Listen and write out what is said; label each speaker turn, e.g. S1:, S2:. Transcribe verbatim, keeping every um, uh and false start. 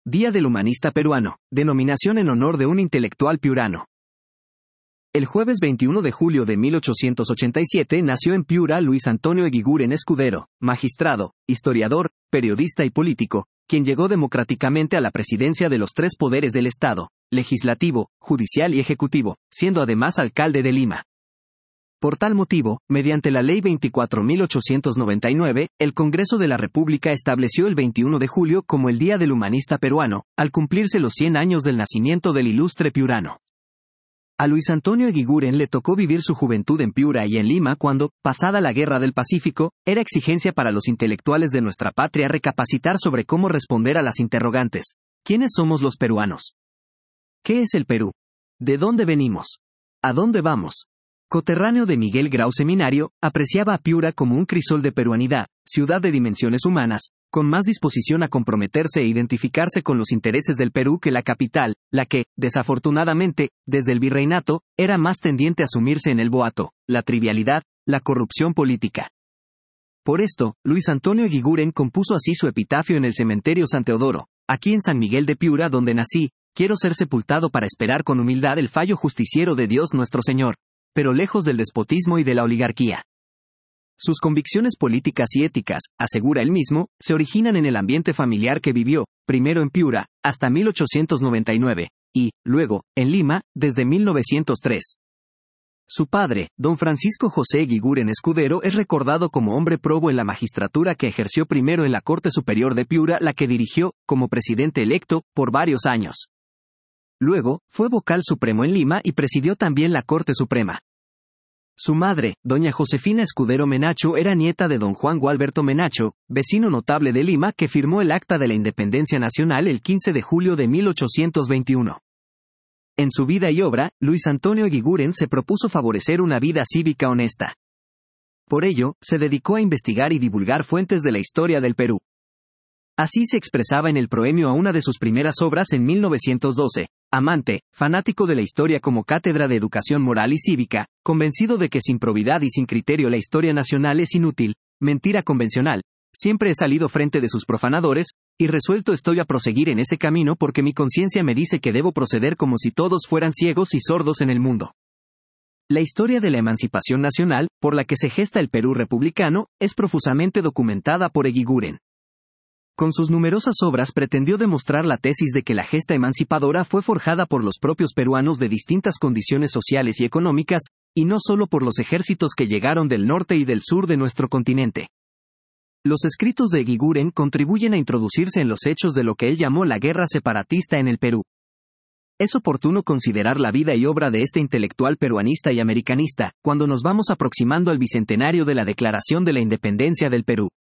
S1: Día del Humanista Peruano, denominación en honor de un intelectual piurano. El jueves veintiuno de julio de mil ochocientos ochenta y siete nació en Piura Luis Antonio Eguiguren Escudero, magistrado, historiador, periodista y político, quien llegó democráticamente a la presidencia de los tres poderes del Estado, legislativo, judicial y ejecutivo, siendo además alcalde de Lima. Por tal motivo, mediante la Ley veinticuatro mil ochocientos noventa y nueve, el Congreso de la República estableció el veintiuno de julio como el Día del Humanista Peruano, al cumplirse los cien años del nacimiento del ilustre piurano. A Luis Antonio Eguiguren le tocó vivir su juventud en Piura y en Lima cuando, pasada la Guerra del Pacífico, era exigencia para los intelectuales de nuestra patria recapacitar sobre cómo responder a las interrogantes. ¿Quiénes somos los peruanos? ¿Qué es el Perú? ¿De dónde venimos? ¿A dónde vamos? Coterráneo de Miguel Grau Seminario, apreciaba a Piura como un crisol de peruanidad, ciudad de dimensiones humanas, con más disposición a comprometerse e identificarse con los intereses del Perú que la capital, la que, desafortunadamente, desde el virreinato, era más tendiente a sumirse en el boato, la trivialidad, la corrupción política. Por esto, Luis Antonio Eguiguren compuso así su epitafio en el cementerio San Teodoro: aquí en San Miguel de Piura donde nací, quiero ser sepultado para esperar con humildad el fallo justiciero de Dios nuestro Señor, pero lejos del despotismo y de la oligarquía. Sus convicciones políticas y éticas, asegura él mismo, se originan en el ambiente familiar que vivió, primero en Piura, hasta mil ochocientos noventa y nueve, y, luego, en Lima, desde mil novecientos tres. Su padre, don Francisco José Eguiguren Escudero, es recordado como hombre probo en la magistratura que ejerció primero en la Corte Superior de Piura, la que dirigió, como presidente electo, por varios años. Luego, fue vocal supremo en Lima y presidió también la Corte Suprema. Su madre, doña Josefina Escudero Menacho, era nieta de don Juan Gualberto Menacho, vecino notable de Lima que firmó el Acta de la Independencia Nacional el quince de julio de mil ochocientos veintiuno. En su vida y obra, Luis Antonio Eguiguren se propuso favorecer una vida cívica honesta. Por ello, se dedicó a investigar y divulgar fuentes de la historia del Perú. Así se expresaba en el proemio a una de sus primeras obras en mil novecientos doce, amante, fanático de la historia como cátedra de educación moral y cívica, convencido de que sin probidad y sin criterio la historia nacional es inútil, mentira convencional, siempre he salido frente de sus profanadores, y resuelto estoy a proseguir en ese camino porque mi conciencia me dice que debo proceder como si todos fueran ciegos y sordos en el mundo. La historia de la emancipación nacional, por la que se gesta el Perú republicano, es profusamente documentada por Eguiguren. Con sus numerosas obras pretendió demostrar la tesis de que la gesta emancipadora fue forjada por los propios peruanos de distintas condiciones sociales y económicas, y no solo por los ejércitos que llegaron del norte y del sur de nuestro continente. Los escritos de Eguiguren contribuyen a introducirse en los hechos de lo que él llamó la guerra separatista en el Perú. Es oportuno considerar la vida y obra de este intelectual peruanista y americanista, cuando nos vamos aproximando al bicentenario de la Declaración de la Independencia del Perú.